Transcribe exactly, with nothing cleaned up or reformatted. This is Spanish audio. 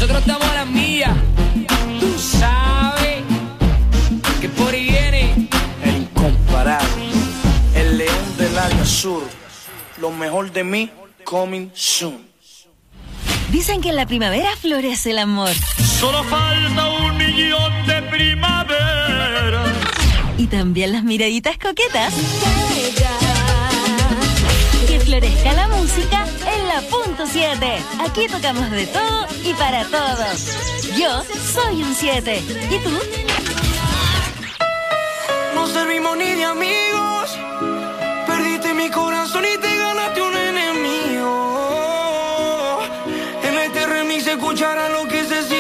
nosotros estamos a las millas. Tú sabes que por ahí viene el incomparable, el león del área sur. Lo mejor de mí, coming soon. Dicen que en la primavera florece el amor. Solo falta un millón de primavera. Y también las miraditas coquetas. Que florezca la música en la punto siete. Aquí tocamos de todo y para todos. Yo soy un siete. ¿Y tú? No servimos ni de amigos. Perdiste mi corazón y te ganaste un enemigo. En este remix se escuchará lo que se siente.